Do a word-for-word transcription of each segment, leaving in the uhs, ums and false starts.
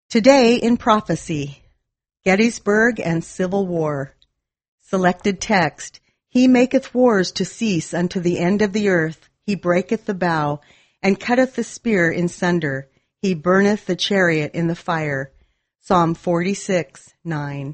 Today in Prophecy, Gettysburg and Civil War. Selected text, He maketh wars to cease unto the end of the earth. He breaketh the bow, and cutteth the spear in sunder. He burneth the chariot in the fire. Psalm forty-six, nine.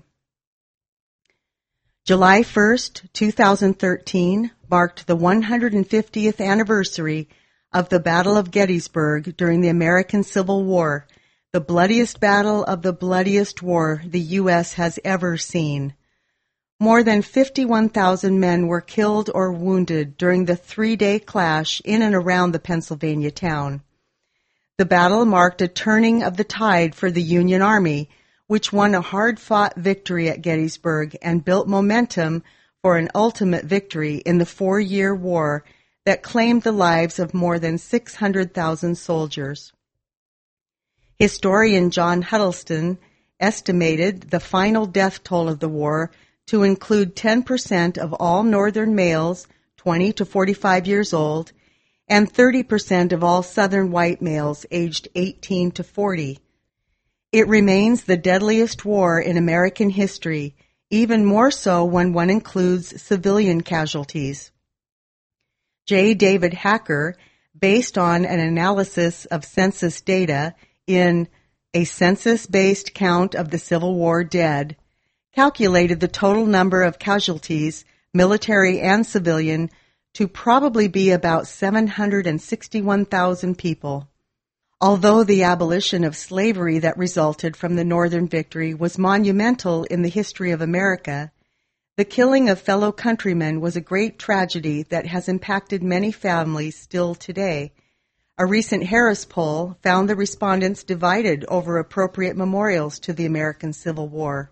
July first, two thousand thirteen, marked the one hundred fiftieth anniversary of the Battle of Gettysburg during the American Civil War, the bloodiest battle of the bloodiest war the U S has ever seen. More than fifty-one thousand men were killed or wounded during the three-day clash in and around the Pennsylvania town. The battle marked a turning of the tide for the Union Army, which won a hard-fought victory at Gettysburg and built momentum for an ultimate victory in the four-year war that claimed the lives of more than six hundred thousand soldiers. Historian John Huddleston estimated the final death toll of the war to include ten percent of all Northern males, twenty to forty-five years old, and thirty percent of all Southern white males aged eighteen to forty. It remains the deadliest war in American history, even more so when one includes civilian casualties. J. David Hacker, based on an analysis of census data in A Census-Based Count of the Civil War Dead, calculated the total number of casualties, military and civilian, to probably be about seven hundred sixty-one thousand people. Although the abolition of slavery that resulted from the Northern victory was monumental in the history of America, the killing of fellow countrymen was a great tragedy that has impacted many families still today. A recent Harris poll found the respondents divided over appropriate memorials to the American Civil War.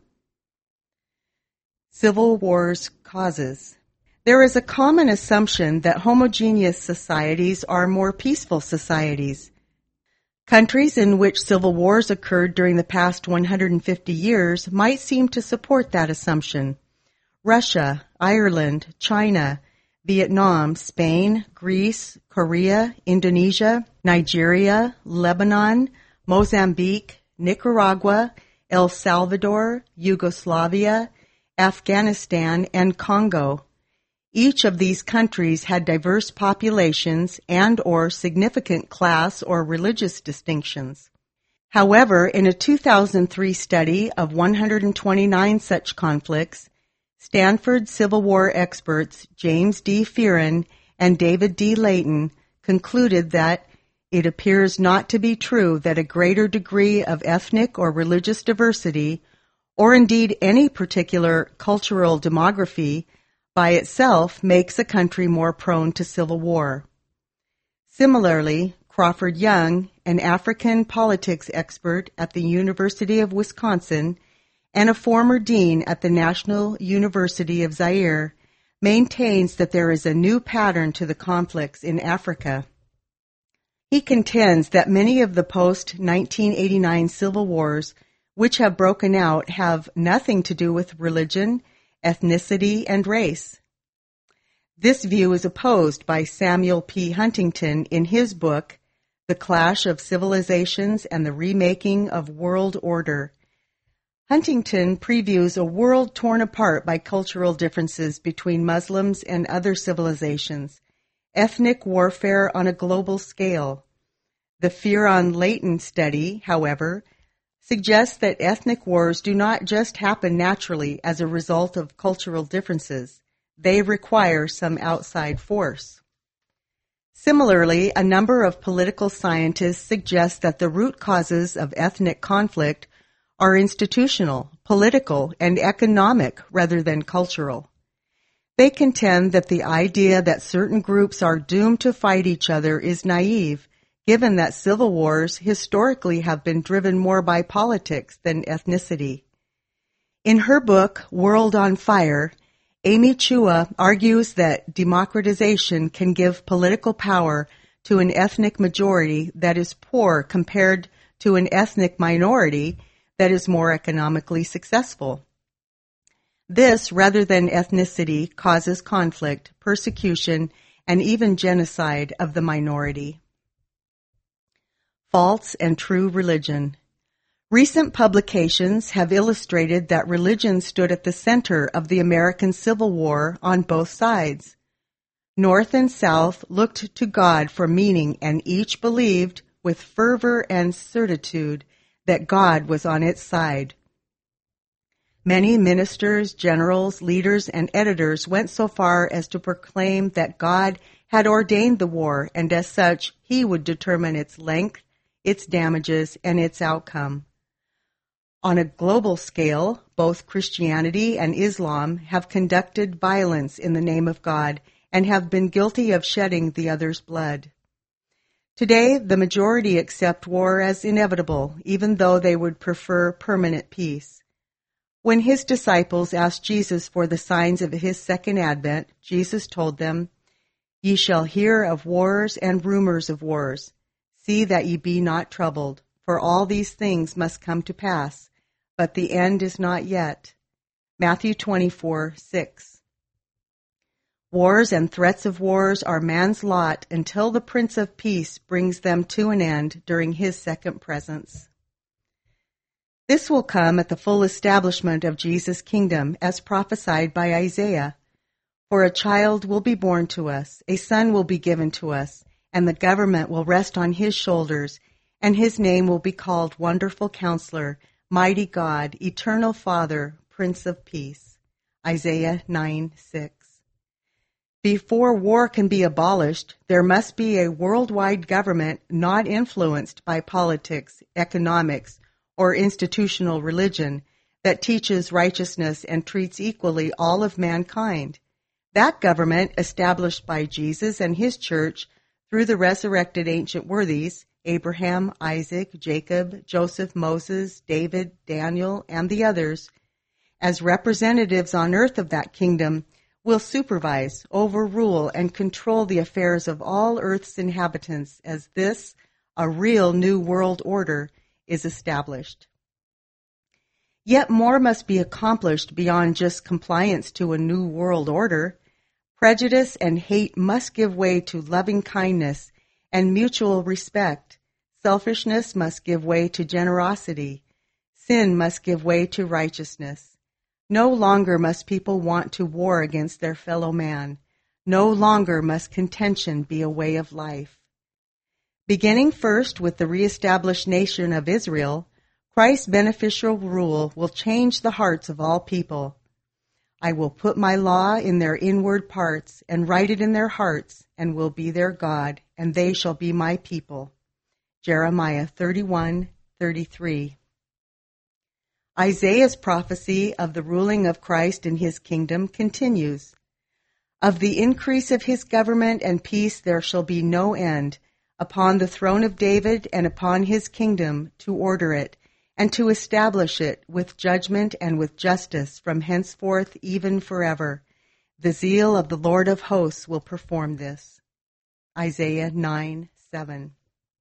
Civil War's causes. There is a common assumption that homogeneous societies are more peaceful societies. Countries in which civil wars occurred during the past one hundred fifty years might seem to support that assumption. Russia, Ireland, China, Vietnam, Spain, Greece, Korea, Indonesia, Nigeria, Lebanon, Mozambique, Nicaragua, El Salvador, Yugoslavia, Afghanistan, and Congo. Each of these countries had diverse populations and or significant class or religious distinctions. However, in a two thousand three study of one hundred twenty-nine such conflicts, Stanford Civil War experts James D. Fearon and David D. Layton concluded that it appears not to be true that a greater degree of ethnic or religious diversity, or indeed any particular cultural demography, by itself makes a country more prone to civil war. Similarly, Crawford Young, an African politics expert at the University of Wisconsin and a former dean at the National University of Zaire, maintains that there is a new pattern to the conflicts in Africa. He contends that many of the post nineteen eighty-nine civil wars which have broken out have nothing to do with religion, ethnicity, and race. This view is opposed by Samuel P. Huntington in his book, The Clash of Civilizations and the Remaking of World Order. Huntington previews a world torn apart by cultural differences between Muslims and other civilizations, ethnic warfare on a global scale. The Fearon-Layton study, however, suggests that ethnic wars do not just happen naturally as a result of cultural differences. They require some outside force. Similarly, a number of political scientists suggest that the root causes of ethnic conflict are institutional, political, and economic rather than cultural. They contend that the idea that certain groups are doomed to fight each other is naive, given that civil wars historically have been driven more by politics than ethnicity. In her book, World on Fire, Amy Chua argues that democratization can give political power to an ethnic majority that is poor compared to an ethnic minority that is more economically successful. This, rather than ethnicity, causes conflict, persecution, and even genocide of the minority. False and true religion. Recent publications have illustrated that religion stood at the center of the American Civil War on both sides. North and South looked to God for meaning, and each believed, with fervor and certitude, that God was on its side. Many ministers, generals, leaders, and editors went so far as to proclaim that God had ordained the war, and as such, he would determine its length, its damages, and its outcome. On a global scale, both Christianity and Islam have conducted violence in the name of God and have been guilty of shedding the other's blood. Today, the majority accept war as inevitable, even though they would prefer permanent peace. When his disciples asked Jesus for the signs of his second advent, Jesus told them, "Ye shall hear of wars and rumors of wars. See that ye be not troubled, for all these things must come to pass, but the end is not yet." Matthew twenty-four, six. Wars and threats of wars are man's lot until the Prince of Peace brings them to an end during his second presence. This will come at the full establishment of Jesus' kingdom, as prophesied by Isaiah. For a child will be born to us, a son will be given to us, and the government will rest on his shoulders, and his name will be called Wonderful Counselor, Mighty God, Eternal Father, Prince of Peace. Isaiah nine, six. Before war can be abolished, there must be a worldwide government not influenced by politics, economics, or institutional religion that teaches righteousness and treats equally all of mankind. That government, established by Jesus and his church through the resurrected ancient worthies, Abraham, Isaac, Jacob, Joseph, Moses, David, Daniel, and the others, as representatives on earth of that kingdom, will supervise, overrule, and control the affairs of all earth's inhabitants as this, a real new world order, is established. Yet more must be accomplished beyond just compliance to a new world order. Prejudice and hate must give way to loving kindness and mutual respect. Selfishness must give way to generosity. Sin must give way to righteousness. No longer must people want to war against their fellow man. No longer must contention be a way of life. Beginning first with the reestablished nation of Israel, Christ's beneficial rule will change the hearts of all people. I will put my law in their inward parts and write it in their hearts, and will be their God, and they shall be my people. Jeremiah thirty-one, thirty-three. Isaiah's prophecy of the ruling of Christ in his kingdom continues. Of the increase of his government and peace there shall be no end, upon the throne of David and upon his kingdom, to order it, and to establish it with judgment and with justice from henceforth even forever. The zeal of the Lord of hosts will perform this. Isaiah nine, seven.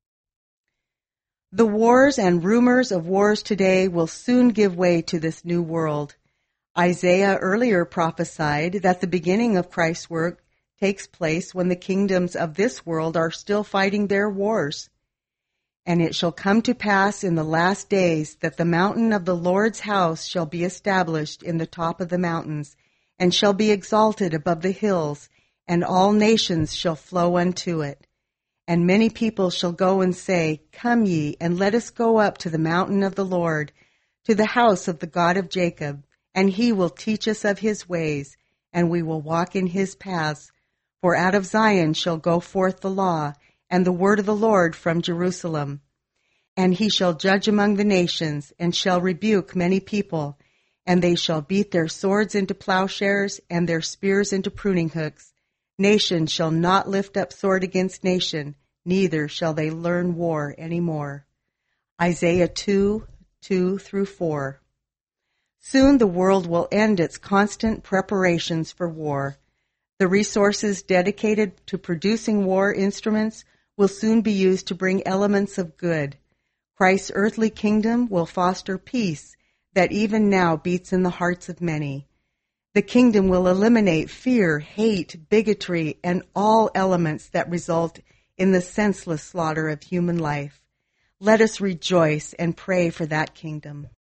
The wars and rumors of wars today will soon give way to this new world. Isaiah earlier prophesied that the beginning of Christ's work takes place when the kingdoms of this world are still fighting their wars. And it shall come to pass in the last days that the mountain of the Lord's house shall be established in the top of the mountains, and shall be exalted above the hills, and all nations shall flow unto it. And many people shall go and say, Come ye, and let us go up to the mountain of the Lord, to the house of the God of Jacob, and he will teach us of his ways, and we will walk in his paths. For out of Zion shall go forth the law, and the word of the Lord from Jerusalem. And he shall judge among the nations, and shall rebuke many people, and they shall beat their swords into plowshares, and their spears into pruning hooks. Nation shall not lift up sword against nation, neither shall they learn war any more. Isaiah two, two through four. Soon the world will end its constant preparations for war. The resources dedicated to producing war instruments will soon be used to bring elements of good. Christ's earthly kingdom will foster peace that even now beats in the hearts of many. The kingdom will eliminate fear, hate, bigotry, and all elements that result in the senseless slaughter of human life. Let us rejoice and pray for that kingdom.